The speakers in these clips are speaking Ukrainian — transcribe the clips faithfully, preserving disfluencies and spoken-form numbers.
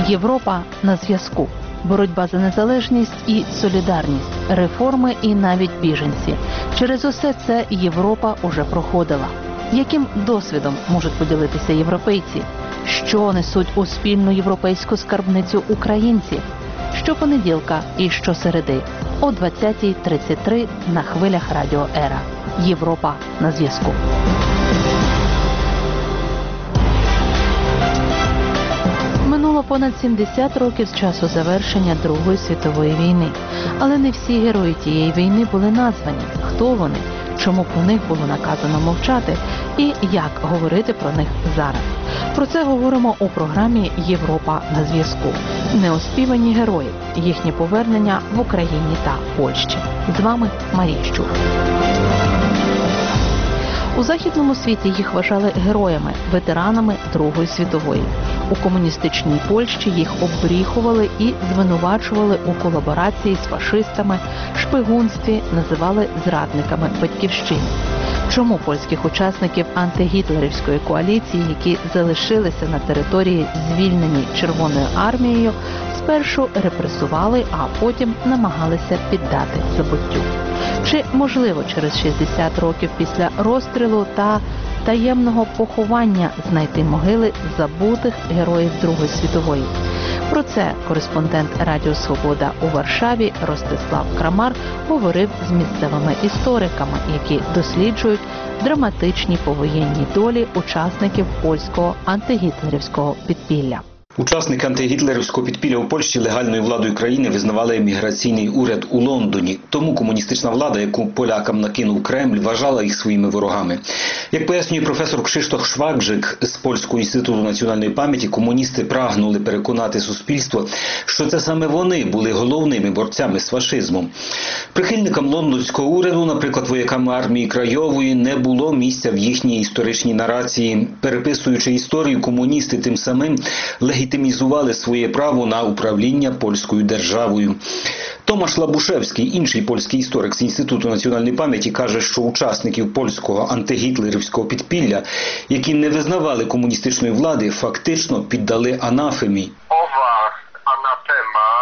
Європа на зв'язку. Боротьба за незалежність і солідарність, реформи і навіть біженці. Через усе це Європа уже проходила. Яким досвідом можуть поділитися європейці? Що несуть у спільну європейську скарбницю українці? Щопонеділка і щосереди о двадцятій тридцять три на хвилях Радіо Ера. Європа на зв'язку. Минуло понад сімдесят років з часу завершення Другої світової війни. Але не всі герої тієї війни були названі. Хто вони? Чому про них було наказано мовчати? І як говорити про них зараз? Про це говоримо у програмі «Європа на зв'язку». Неоспівані герої, їхнє повернення в Україні та Польщі. З вами Марія Щур. У західному світі їх вважали героями, ветеранами Другої світової. У комуністичній Польщі їх оббріхували і звинувачували у колаборації з фашистами, шпигунстві, називали зрадниками батьківщини. Чому польських учасників антигітлерівської коаліції, які залишилися на території, звільненій Червоною армією, спершу репресували, а потім намагалися піддати забуттю? Чи можливо через шістдесят років після розстрілу та таємного поховання знайти могили забутих героїв Другої світової? Про це кореспондент Радіо Свобода у Варшаві Ростислав Крамар говорив з місцевими істориками, які досліджують драматичні повоєнні долі учасників польського антигітлерівського підпілля. Учасники антигітлерівського підпілля у Польщі легальною владою країни визнавали еміграційний уряд у Лондоні. Тому комуністична влада, яку полякам накинув Кремль, вважала їх своїми ворогами. Як пояснює професор Кшиштоф Швагжик з Польського інституту національної пам'яті, комуністи прагнули переконати суспільство, що це саме вони були головними борцями з фашизмом. Прихильникам лондонського уряду, наприклад, воякам армії Крайової, не було місця в їхній історичній нарації. Переписуючи історію, комуністи тим самим легітимізували своє право на управління польською державою. Томаш Лабушевський, інший польський історик з Інституту національної пам'яті, каже, що учасників польського антигітлерівського підпілля, які не визнавали комуністичної влади, фактично піддали анафемі. Ова анатема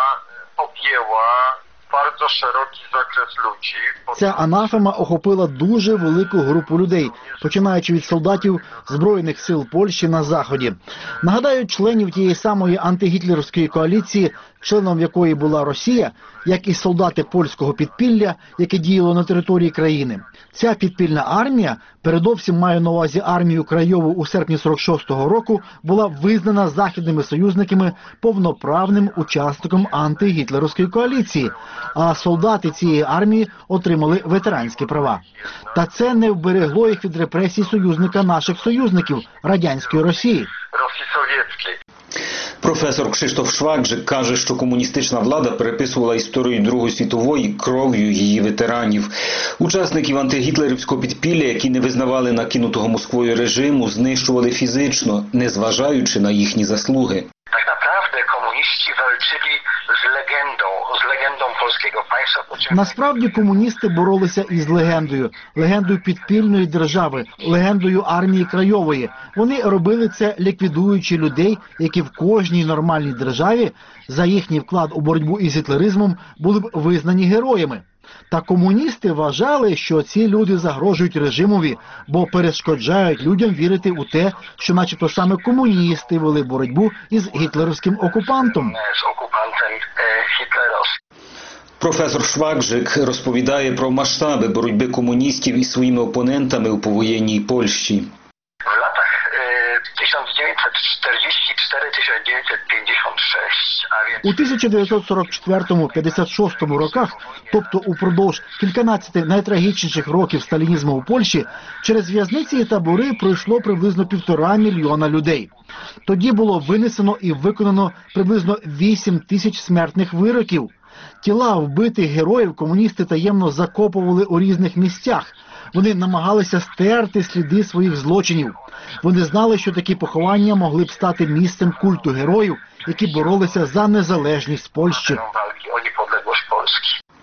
об'єла bardzo szeroki zakres ludzi. Ця анафема охопила дуже велику групу людей, починаючи від солдатів Збройних сил Польщі на Заході. Нагадаю, членів тієї самої антигітлерівської коаліції, членом якої була Росія, як і солдати польського підпілля, яке діяло на території країни. Ця підпільна армія, передовсім маю на увазі армію Крайову у серпні сорок шостого року, була визнана західними союзниками повноправним учасником антигітлерівської коаліції, а солдати цієї армії отримали ветеранські права. Та це не вберегло їх від репресій союзника наших союзників – радянської Росії. Росії Совєтської. Професор Кшиштоф Швагжик каже, що комуністична влада переписувала історію Другої світової кров'ю її ветеранів. Учасників антигітлерівського підпілля, які не визнавали накинутого Москвою режиму, знищували фізично, незважаючи на їхні заслуги. Так naprawdę komuniści walczyli z legendą, z legendą polskiego państwa. Насправді комуністи боролися із легендою, легендою підпільної держави, легендою армії Крайової. Вони робили це, ліквідуючи людей, які в кожній нормальній державі за їхній вклад у боротьбу із гітлеризмом були б визнані героями. Та комуністи вважали, що ці люди загрожують режимові, бо перешкоджають людям вірити у те, що начебто саме комуністи вели боротьбу із гітлерівським окупантом. З окупантом гітлерівським. Професор Швагжик розповідає про масштаби боротьби комуністів із своїми опонентами у повоєнній Польщі. В латах tysiąc dziewięćset czterdzieści cztery do tysiąc dziewięćset pięćdziesiąt sześć, а У тисяча дев'ятсот сорок четвертому - п'ятдесят шостому роках, тобто упродовж кільканадцяти найтрагічніших років сталінізму у Польщі, через в'язниці і табори пройшло приблизно півтора мільйона людей. Тоді було винесено і виконано приблизно вісім тисяч смертних вироків. Тіла вбитих героїв комуністи таємно закопували у різних місцях. Вони намагалися стерти сліди своїх злочинів. Вони знали, що такі поховання могли б стати місцем культу героїв, які боролися за незалежність Польщі.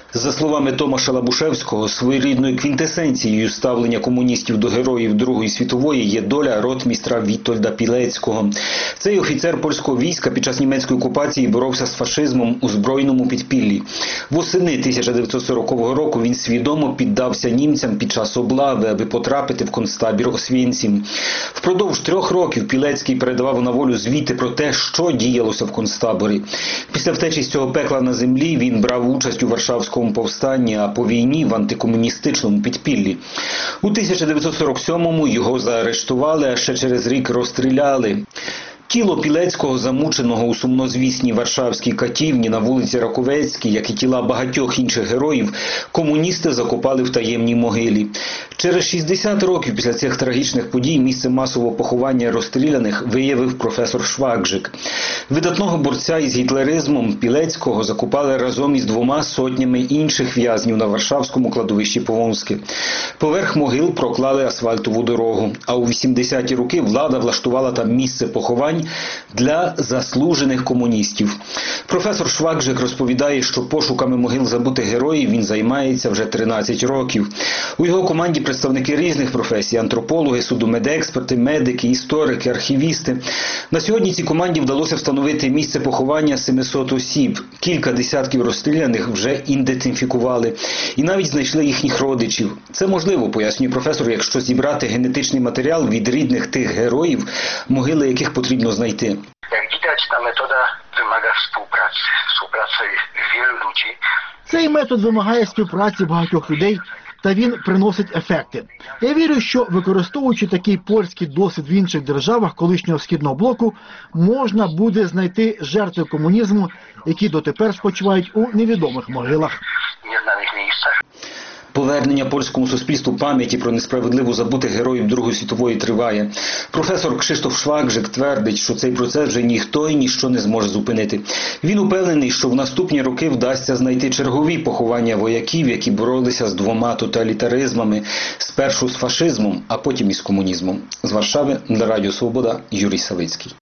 За словами Томаша Лабушевського, своєрідною квінтесенцією ставлення комуністів до героїв Другої світової є доля ротмістра Вітольда Пілецького. Цей офіцер польського війська під час німецької окупації боровся з фашизмом у збройному підпіллі. Восени тисяча дев'ятсот сорокового року він свідомо піддався німцям під час облави, аби потрапити в концтабір Освєнцім. Впродовж трьох років Пілецький передавав на волю звіти про те, що діялося в концтаборі. Після втечі з цього пекла на землі він брав участь у Варшавському повстанні, а по війні в антикомуністичному підпіллі. У тисяча дев'ятсот сорок сьомому його заарештували, а ще через рік розстріляли. Тіло Пілецького, замученого у сумнозвісній Варшавській катівні на вулиці Раковецькій, як і тіла багатьох інших героїв, комуністи закопали в таємній могилі. Через шістдесят років після цих трагічних подій місце масового поховання розстріляних виявив професор Швагжик. Видатного борця із гітлеризмом Пілецького закопали разом із двома сотнями інших в'язнів на Варшавському кладовищі Повонське. Поверх могил проклали асфальтову дорогу, а у вісімдесяті роки влада влаштувала там місце поховань для заслужених комуністів. Професор Швагжик розповідає, що пошуками могил забутих героїв він займається вже тринадцять років. У його команді представники різних професій – антропологи, судмедексперти, медики, історики, архівісти. На сьогодні цій команді вдалося встановити місце поховання сімсот осіб. Кілька десятків розстріляних вже ідентифікували і навіть знайшли їхніх родичів. Це можливо, пояснює професор, якщо зібрати генетичний матеріал від рідних тих героїв, могили яких потрібно знайти. Jak widać, ta metoda wymaga współpracy, współpracy wielu ludzi. Цей метод вимагає співпраці багатьох людей, та він приносить ефекти. Я вірю, що, використовуючи такий польський досвід в інших державах колишнього Східного блоку, можна буде знайти жертви комунізму, які дотепер спочивають у невідомих могилах. Nieznanych miejscach. Повернення польському суспільству пам'яті про несправедливо забутих героїв Другої світової триває. Професор Кшиштоф Швагжик твердить, що цей процес вже ніхто і ніщо не зможе зупинити. Він упевнений, що в наступні роки вдасться знайти чергові поховання вояків, які боролися з двома тоталітаризмами, спершу з фашизмом, а потім із комунізмом. З Варшави для Радіо Свобода Юрій Савицький.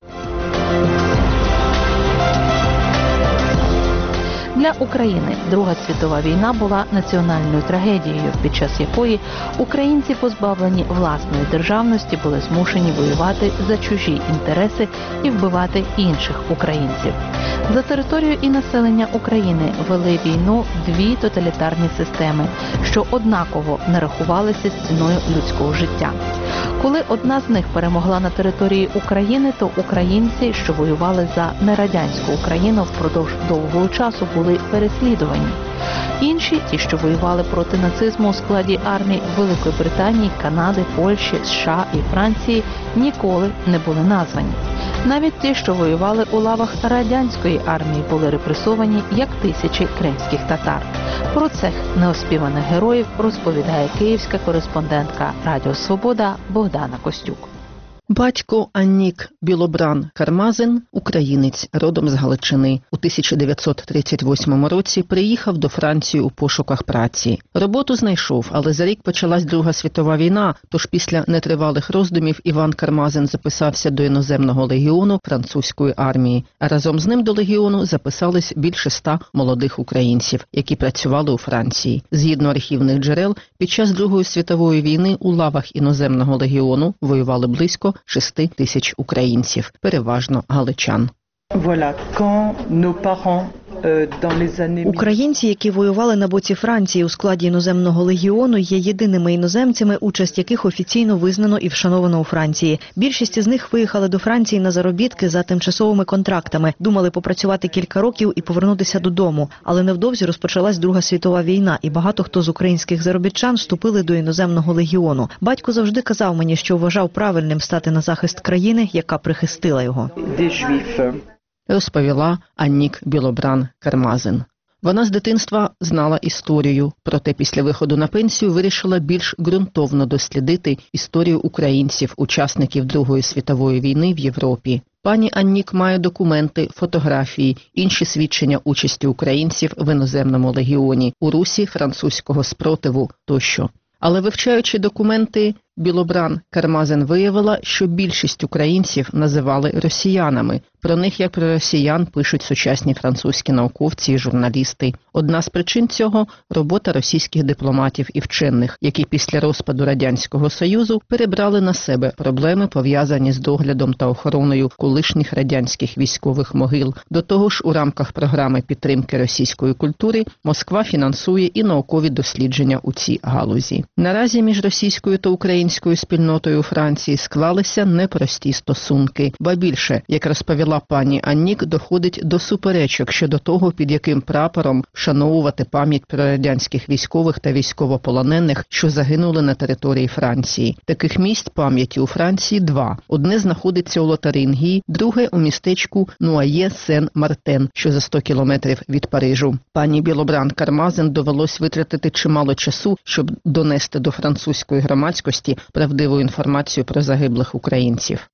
Для України Друга світова війна була національною трагедією, під час якої українці, позбавлені власної державності, були змушені воювати за чужі інтереси і вбивати інших українців. За територію і населення України вели війну дві тоталітарні системи, що однаково не рахувалися з ціною людського життя. Коли одна з них перемогла на території України, то українці, що воювали за нерадянську Україну, впродовж довгого часу були переслідувані. Інші, ті, що воювали проти нацизму у складі армій Великої Британії, Канади, Польщі, США і Франції, ніколи не були названі. Навіть ті, що воювали у лавах радянської армії, були репресовані, як тисячі кримських татар. Про цих неоспіваних героїв розповідає київська кореспондентка Радіо Свобода Богдана Костюк. Батько Аннік Білобран-Кармазин – українець, родом з Галичини. У тисяча дев'ятсот тридцять восьмому році приїхав до Франції у пошуках праці. Роботу знайшов, але за рік почалась Друга світова війна, тож після нетривалих роздумів Іван Кармазин записався до іноземного легіону французької армії. А разом з ним до легіону записались більше ста молодих українців, які працювали у Франції. Згідно архівних джерел, під час Другої світової війни у лавах іноземного легіону воювали близько шести тисяч українців, переважно галичан. Voilà, quand nos parents Українці, які воювали на боці Франції у складі іноземного легіону, є єдиними іноземцями, участь яких офіційно визнано і вшановано у Франції. Більшість із них виїхали до Франції на заробітки за тимчасовими контрактами, думали попрацювати кілька років і повернутися додому. Але невдовзі розпочалась Друга світова війна, і багато хто з українських заробітчан вступили до іноземного легіону. Батько завжди казав мені, що вважав правильним стати на захист країни, яка прихистила його. Розповіла Аннік Білобран-Кармазин. Вона з дитинства знала історію, проте після виходу на пенсію вирішила більш ґрунтовно дослідити історію українців, учасників Другої світової війни в Європі. Пані Аннік має документи, фотографії, інші свідчення участі українців в іноземному легіоні, у русі французького спротиву тощо. Але вивчаючи документи, Білобран Кармазин виявила, що більшість українців називали росіянами. Про них, як про росіян, пишуть сучасні французькі науковці і журналісти. Одна з причин цього – робота російських дипломатів і вчених, які після розпаду Радянського Союзу перебрали на себе проблеми, пов'язані з доглядом та охороною колишніх радянських військових могил. До того ж, у рамках програми підтримки російської культури Москва фінансує і наукові дослідження у цій галузі. Наразі між російською та українською спільнотою у Франції склалися непрості стосунки. Ба більше, як розповіла пані Аннік, доходить до суперечок щодо того, під яким прапором вшановувати пам'ять про радянських військових та військовополонених, що загинули на території Франції. Таких місць пам'яті у Франції два. Одне знаходиться у Лотарингії, друге у містечку Нуає-Сен-Мартен, що за сто кілометрів від Парижу. Пані Білобран Кармазин довелось витратити чимало часу, щоб донести до французької громадськості правдиву інформацію про загиблих українців.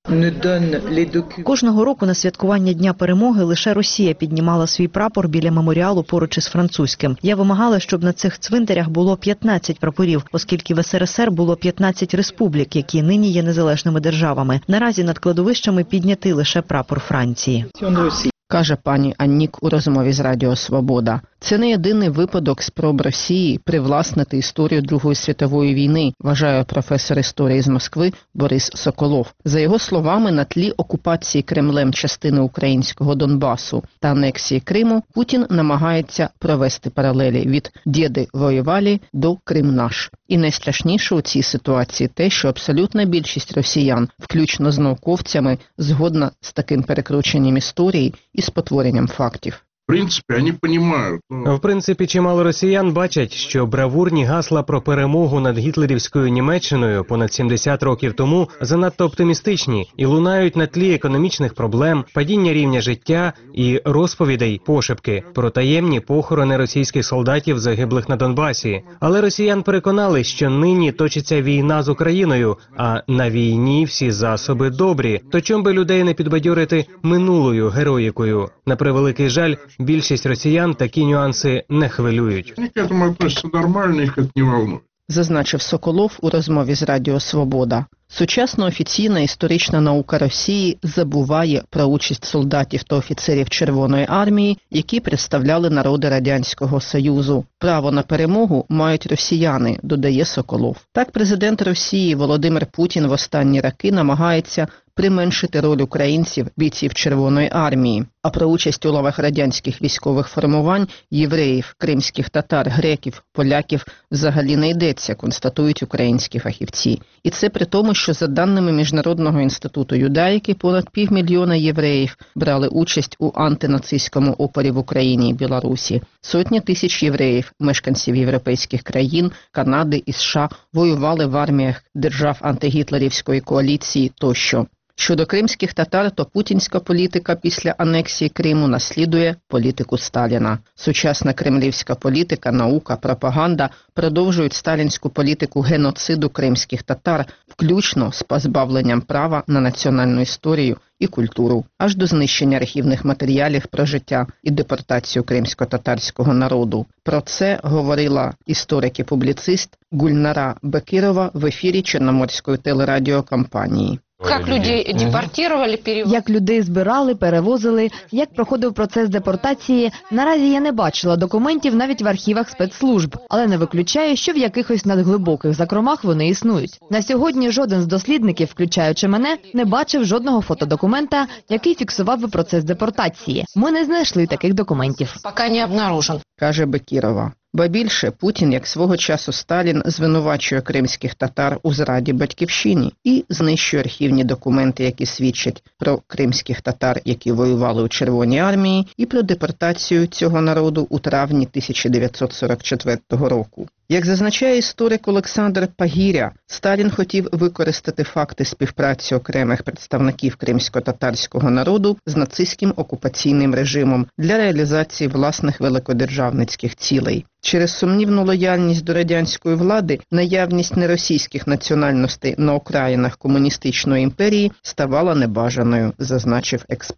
Кожного року на святкування Дня Перемоги лише Росія піднімала свій прапор біля меморіалу поруч із французьким. Я вимагала, щоб на цих цвинтарях було п'ятнадцять прапорів, оскільки в ес ер ес ер було п'ятнадцять республік, які нині є незалежними державами. Наразі над кладовищами піднятий лише прапор Франції. Каже пані Аннік у розмові з Радіо Свобода. Це не єдиний випадок спроб Росії привласнити історію Другої світової війни, вважає професор історії з Москви Борис Соколов. За його словами, на тлі окупації Кремлем частини українського Донбасу та анексії Криму, Путін намагається провести паралелі від «дєди воювали» до «Крим наш». І найстрашніше у цій ситуації те, що абсолютна більшість росіян, включно з науковцями, згодна з таким перекрученням історії і спотворенням фактів. В принципі, вони розуміють. В принципі, чимало росіян бачать, що бравурні гасла про перемогу над гітлерівською Німеччиною понад сімдесят років тому занадто оптимістичні і лунають на тлі економічних проблем, падіння рівня життя і розповідей, пошепки про таємні похорони російських солдатів, загиблих на Донбасі. Але росіян переконали, що нині точиться війна з Україною, а на війні всі засоби добрі. То чом би людей не підбадьорити минулою героїкою? На превеликий жаль, більшість росіян такі нюанси не хвилюють. Вони до цього відносяться нормально, їх це не волнує. Зазначив Соколов у розмові з Радіо Свобода. Сучасна офіційна історична наука Росії забуває про участь солдатів та офіцерів Червоної армії, які представляли народи Радянського Союзу. Право на перемогу мають росіяни, додає Соколов. Так президент Росії Володимир Путін в останні роки намагається применшити роль українців, бійців Червоної армії. А про участь у лавах радянських військових формувань євреїв, кримських татар, греків, поляків взагалі не йдеться, констатують українські фахівці. І це при тому, що за даними Міжнародного інституту юдаїки, понад півмільйона євреїв брали участь у антинацистському опорі в Україні і Білорусі. Сотні тисяч євреїв, мешканців європейських країн, Канади і США, воювали в арміях держав антигітлерівської коаліції тощо. Щодо кримських татар, то путінська політика після анексії Криму наслідує політику Сталіна. Сучасна кремлівська політика, наука, пропаганда продовжують сталінську політику геноциду кримських татар, включно з позбавленням права на національну історію і культуру, аж до знищення архівних матеріалів про життя і депортацію кримсько-татарського народу. Про це говорила історик і публіцист Гульнара Бекірова в ефірі Чорноморської телерадіокомпанії. Як людей депортували, перевозили? Як людей збирали, перевозили, як проходив процес депортації, наразі я не бачила документів навіть в архівах спецслужб, але не виключаю, що в якихось надглибоких закромах вони існують. На сьогодні жоден з дослідників, включаючи мене, не бачив жодного фотодокумента, який фіксував би процес депортації. Ми не знайшли таких документів. Поки не обнаружен, каже Бекірова. Ба більше, Путін, як свого часу Сталін, звинувачує кримських татар у зраді батьківщині і знищує архівні документи, які свідчать про кримських татар, які воювали у Червоній армії, і про депортацію цього народу у травні тисяча дев'ятсот сорок четвертого року. Як зазначає історик Олександр Пагіря, Сталін хотів використати факти співпраці окремих представників кримсько-татарського народу з нацистським окупаційним режимом для реалізації власних великодержавницьких цілей. Через сумнівну лояльність до радянської влади, наявність неросійських національностей на окраїнах комуністичної імперії ставала небажаною, зазначив експерт.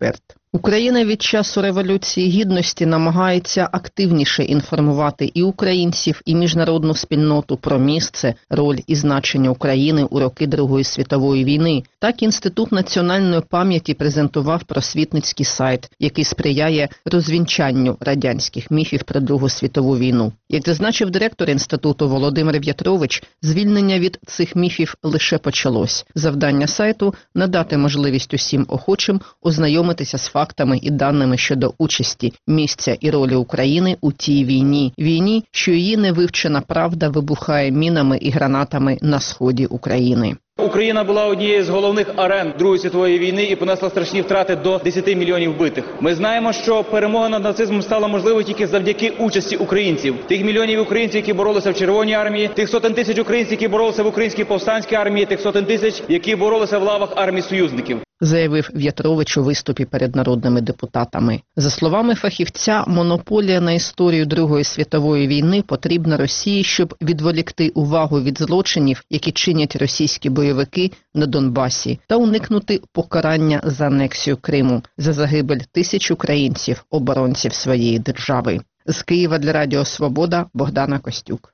Україна від часу Революції Гідності намагається активніше інформувати і українців, і міжнародну спільноту про місце, роль і значення України у роки Другої світової війни. Так Інститут національної пам'яті презентував просвітницький сайт, який сприяє розвінчанню радянських міфів про Другу світову війну. Як зазначив директор інституту Володимир В'ятрович, звільнення від цих міфів лише почалось. Завдання сайту – надати можливість усім охочим ознайомитися з фактами і даними щодо участі, місця і ролі України у тій війні. Війні, що її невивчена правда вибухає мінами і гранатами на сході України. Україна була однією з головних арен Другої світової війни і понесла страшні втрати до десяти мільйонів вбитих. Ми знаємо, що перемога над нацизмом стала можливою тільки завдяки участі українців. Тих мільйонів українців, які боролися в Червоній армії, тих сотень тисяч українців, які боролися в Українській повстанській армії, тих сотень тисяч, які боролися в лавах армії союзників. Заявив В'ятрович у виступі перед народними депутатами. За словами фахівця, монополія на історію Другої світової війни потрібна Росії, щоб відволікти увагу від злочинів, які чинять російські бойовики на Донбасі, та уникнути покарання за анексію Криму, за загибель тисяч українців, оборонців своєї держави. З Києва для Радіо Свобода Богдана Костюк.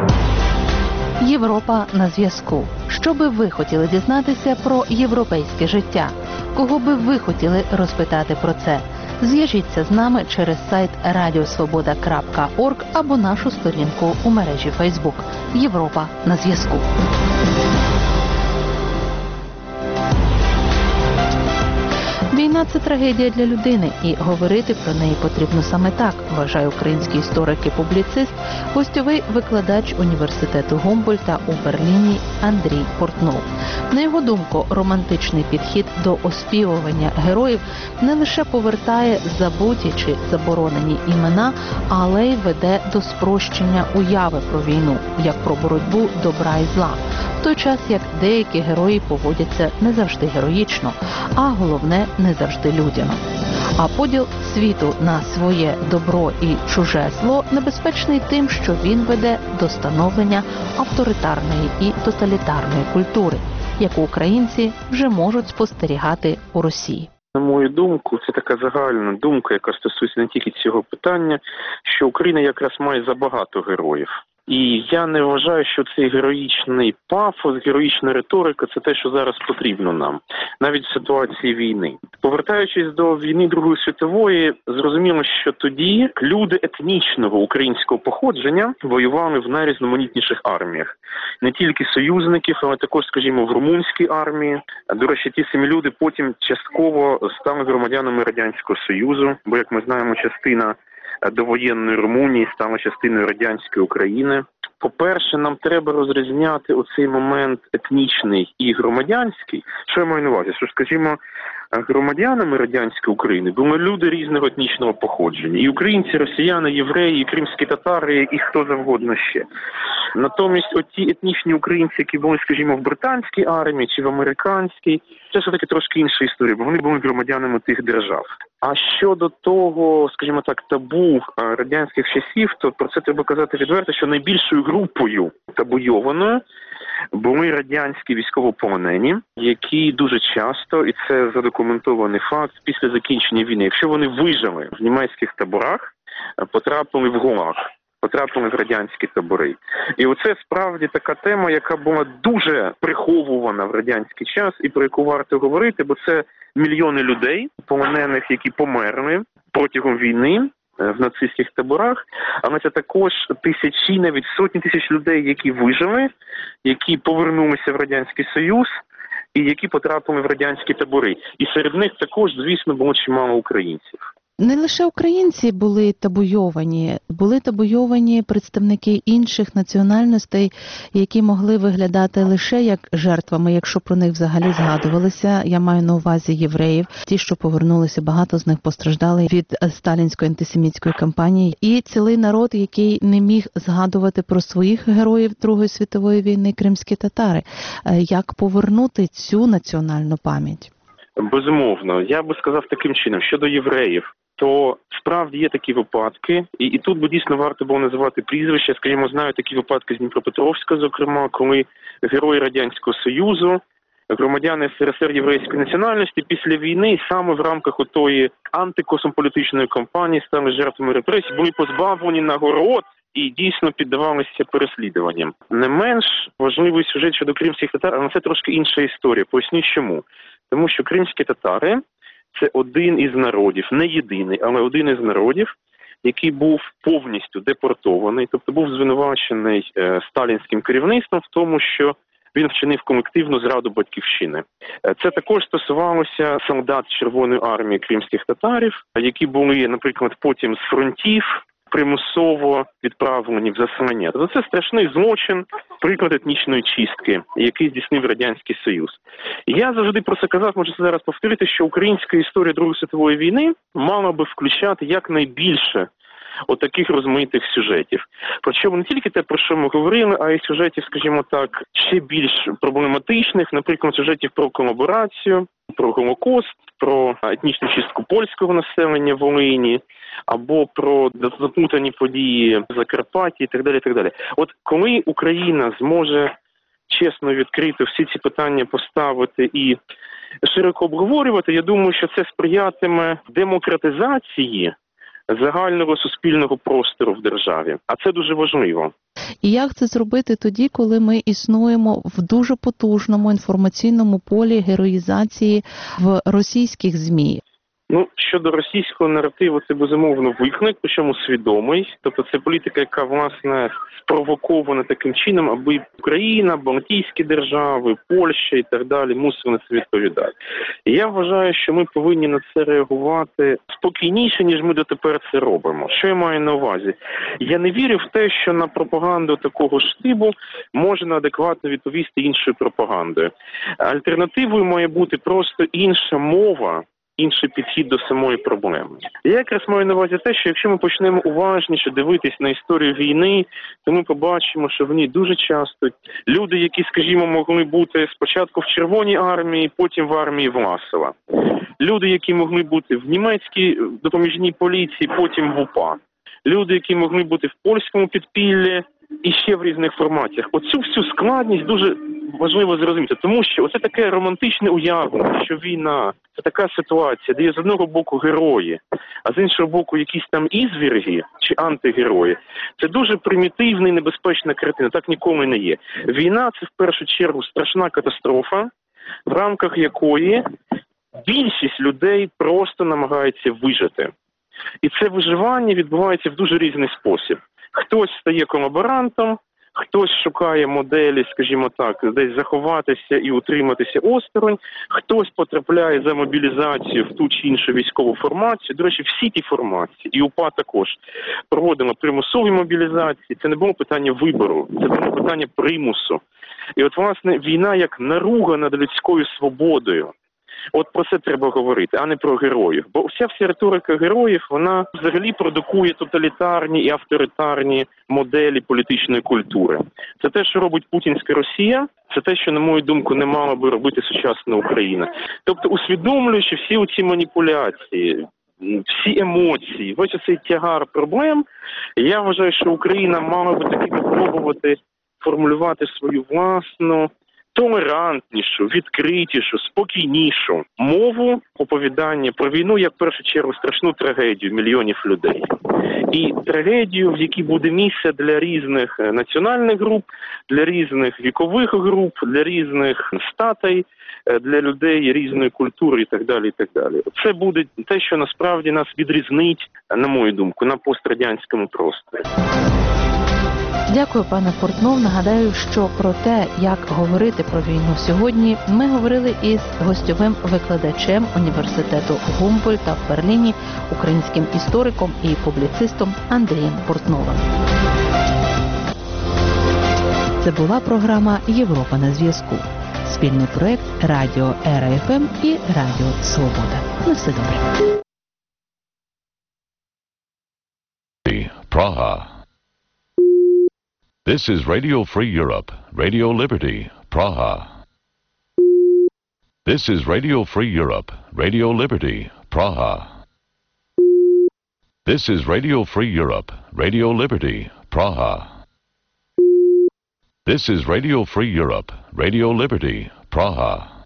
Європа на зв'язку. Що би ви хотіли дізнатися про європейське життя? Кого би ви хотіли розпитати про це? Зв'яжіться з нами через сайт радіосвобода крапка орг або нашу сторінку у мережі Фейсбук. Європа на зв'язку. Війна – це трагедія для людини, і говорити про неї потрібно саме так, вважає український історик і публіцист, гостьовий викладач університету Гумбольдта у Берліні Андрій Портнов. На його думку, романтичний підхід до оспівування героїв не лише повертає забуті чи заборонені імена, але й веде до спрощення уяви про війну, як про боротьбу добра і зла. В той час, як деякі герої поводяться не завжди героїчно, а головне – не завжди людяно. А поділ світу на своє добро і чуже зло небезпечний тим, що він веде до становлення авторитарної і тоталітарної культури, яку українці вже можуть спостерігати у Росії. На мою думку, це така загальна думка, яка стосується не тільки цього питання, що Україна якраз має забагато героїв. І я не вважаю, що цей героїчний пафос, героїчна риторика – це те, що зараз потрібно нам, навіть в ситуації війни. Повертаючись до війни Другої світової, зрозуміло, що тоді люди етнічного українського походження воювали в найрізноманітніших арміях. Не тільки союзників, але також, скажімо, в румунській армії. До речі, ті самі люди потім частково стали громадянами Радянського Союзу, бо, як ми знаємо, частина довоєнної Румунії стала частиною радянської України. По-перше, нам треба розрізняти оцей момент етнічний і громадянський. Що я маю на увазі? Що, скажімо, громадянами радянської України були люди різного етнічного походження. І українці, росіяни, євреї, і кримські татари, і хто завгодно ще. Натомість оті етнічні українці, які були, скажімо, в британській армії чи в американській, це все-таки трошки інша історія, бо вони були громадянами тих держав. А щодо того, скажімо так, табу радянських часів, то про це треба казати відверто, що найбільшою групою табуйованою були радянські військовополонені, які дуже часто, і це задокументований факт, після закінчення війни, якщо вони вижили в німецьких таборах, потрапили в ГУЛАГ, потрапили в радянські табори. І оце справді така тема, яка була дуже приховувана в радянський час і про яку варто говорити, бо це мільйони людей, полонених, які померли протягом війни в нацистських таборах, але це також тисячі, навіть сотні тисяч людей, які вижили, які повернулися в Радянський Союз і які потрапили в радянські табори. І серед них також, звісно, було чимало українців. Не лише українці були табуйовані, були табуйовані представники інших національностей, які могли виглядати лише як жертвами, якщо про них взагалі згадувалися. Я маю на увазі євреїв. Ті, що повернулися, багато з них постраждали від сталінської антисемітської кампанії. І цілий народ, який не міг згадувати про своїх героїв Другої світової війни, кримські татари. Як повернути цю національну пам'ять? Безумовно. Я би сказав таким чином, щодо євреїв, то справді є такі випадки, і, і тут би дійсно варто було називати прізвища. Скажімо, знаю такі випадки з Дніпропетровська, зокрема, коли герої Радянського Союзу, громадяни СРСР єврейської національності після війни саме в рамках отої антикосмополітичної кампанії стали жертвами репресій, були позбавлені нагород і дійсно піддавалися переслідуванням. Не менш важливий сюжет щодо кримських татар, але це трошки інша історія. Поясню чому. Тому що кримські татари – це один із народів, не єдиний, але один із народів, який був повністю депортований, тобто був звинувачений е, сталінським керівництвом в тому, що він вчинив колективну зраду батьківщини. Це також стосувалося солдат Червоної армії кримських татарів, які були, наприклад, потім з фронтів примусово відправлені в заслання. Тобто це страшний злочин, приклад етнічної чистки, який здійснив Радянський Союз. Я завжди про це казав, можу зараз повторити, що українська історія Другої світової війни мала би включати якнайбільше отаких розмаїтих сюжетів. Причому не тільки те, про що ми говорили, а й сюжетів, скажімо так, ще більш проблематичних, наприклад, сюжетів про колаборацію, про Голокост, про етнічну чистку польського населення в Волині, або про заплутані події в Закарпатті і так далі, і так далі. От коли Україна зможе чесно, відкрито всі ці питання поставити і широко обговорювати, я думаю, що це сприятиме демократизації загального суспільного простору в державі. А це дуже важливо. І як це зробити тоді, коли ми існуємо в дуже потужному інформаційному полі героїзації в російських ЗМІ? Ну, щодо російського наративу, це безумовно виклик, причому свідомий. Тобто це політика, яка, власне, спровокована таким чином, аби Україна, Балтійські держави, Польща і так далі мусили на це відповідати. І я вважаю, що ми повинні на це реагувати спокійніше, ніж ми дотепер це робимо. Що я маю на увазі? Я не вірю в те, що на пропаганду такого штибу можна адекватно відповісти іншою пропагандою. Альтернативою має бути просто інша мова, інший підхід до самої проблеми. Я якраз маю на увазі те, що якщо ми почнемо уважніше дивитись на історію війни, то ми побачимо, що в ній дуже часто люди, які, скажімо, могли бути спочатку в Червоній армії, потім в армії Власова. Люди, які могли бути в німецькій допоміжній поліції, потім в УПА. Люди, які могли бути в польському підпіллі і ще в різних формаціях. Оцю всю складність дуже важливо зрозуміти, тому що оце таке романтичне уявлення, що війна – це така ситуація, де є з одного боку герої, а з іншого боку якісь там ізвірги чи антигерої. Це дуже примітивна і небезпечна картина, так ніколи не є. Війна – це в першу чергу страшна катастрофа, в рамках якої більшість людей просто намагається вижити. І це виживання відбувається в дуже різний спосіб. Хтось стає колаборантом, хтось шукає моделі, скажімо так, десь заховатися і утриматися осторонь, хтось потрапляє за мобілізацію в ту чи іншу військову формацію. До речі, всі ті формації, і УПА також, проводила примусові мобілізації. Це не було питання вибору, це було питання примусу. І от, власне, війна як наруга над людською свободою. От про це треба говорити, а не про героїв. Бо вся вся риторика героїв, вона взагалі продукує тоталітарні і авторитарні моделі політичної культури. Це те, що робить путінська Росія, це те, що, на мою думку, не мала би робити сучасна Україна. Тобто, усвідомлюючи всі оці маніпуляції, всі емоції, весь цей тягар проблем, я вважаю, що Україна мала би таки спробувати формулювати свою власну, толерантнішу, відкритішу, спокійнішу мову оповідання про війну як, в першу чергу, страшну трагедію мільйонів людей. І трагедію, в якій буде місце для різних національних груп, для різних вікових груп, для різних статей, для людей різної культури і так далі, і так далі. Це буде те, що насправді нас відрізнить, на мою думку, на пострадянському просторі. Дякую, пане Портнов. Нагадаю, що про те, як говорити про війну сьогодні, ми говорили із гостьовим викладачем університету Гумбольдта в Берліні, українським істориком і публіцистом Андрієм Портновим. Це була програма «Європа на зв'язку». Спільний проект Радіо ЕРА-ФМ і Радіо Свобода. На все добре. Praha. This is Radio Free Europe, Radio Liberty, Praha. This is Radio Free Europe, Radio Liberty, Praha. This is Radio Free Europe, Radio Liberty, Praha. This is Radio Free Europe, Radio Liberty, Praha.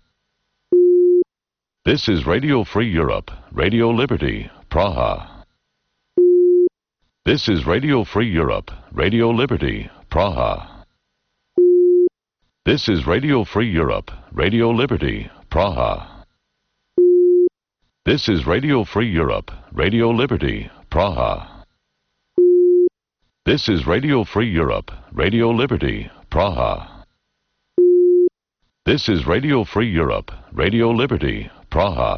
This is Radio Free Europe, Radio Liberty, Praha. This is Radio Free Europe, Radio Liberty, Praha. This is Radio Free Europe, Radio Liberty, Praha. This is Radio Free Europe, Radio Liberty, Praha. This is Radio Free Europe, Radio Liberty, Praha. This is Radio Free Europe, Radio Liberty, Praha.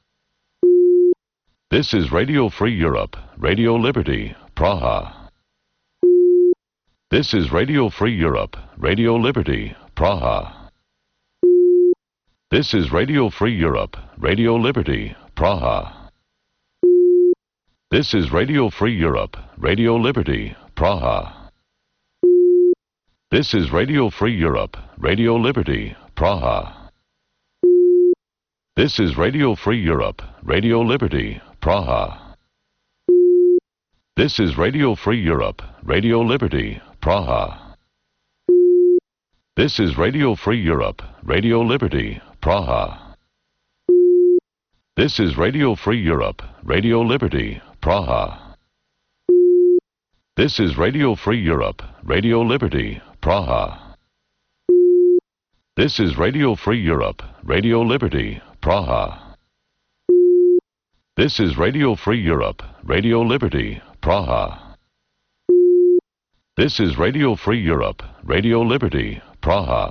This is Radio Free Europe, Radio Liberty, Praha. This is Radio Free Europe, Radio Liberty, Praha. This is Radio Free Europe, Radio Liberty, Praha. This is Radio Free Europe, Radio Liberty, Praha. This is Radio Free Europe, Radio Liberty, Praha. This is Radio Free Europe, Radio Liberty, Praha. This is Radio Free Europe, Radio Liberty, Praha. This is Radio Free Europe, Radio Liberty, Praha. This is Radio Free Europe, Radio Liberty, Praha. This is Radio Free Europe, Radio Liberty, Praha. This is Radio Free Europe, Radio Liberty, Praha. This is Radio Free Europe, Radio Liberty, Praha. This is Radio Free Europe, Radio Liberty, Praha.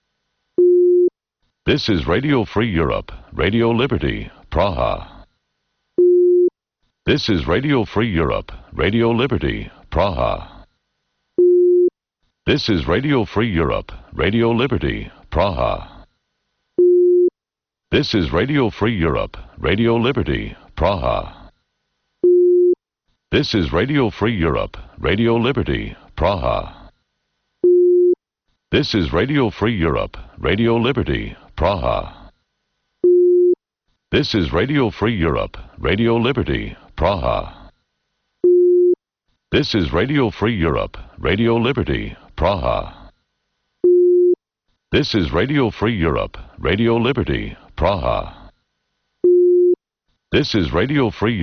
This is Radio Free Europe, Radio Liberty, Praha. This is Radio Free Europe, Radio Liberty, Praha. This is Radio Free Europe, Radio Liberty, Praha. This is Radio Free Europe, Radio Liberty, Praha. This is Radio Free Europe, Radio Liberty, Praha. This is Radio Free Europe, Radio Liberty, Praha. This is Radio Free Europe, Radio Liberty, Praha. This is Radio Free Europe, Radio Liberty, Praha. This is Radio Free Europe, Radio Liberty, Praha. This is Radio Free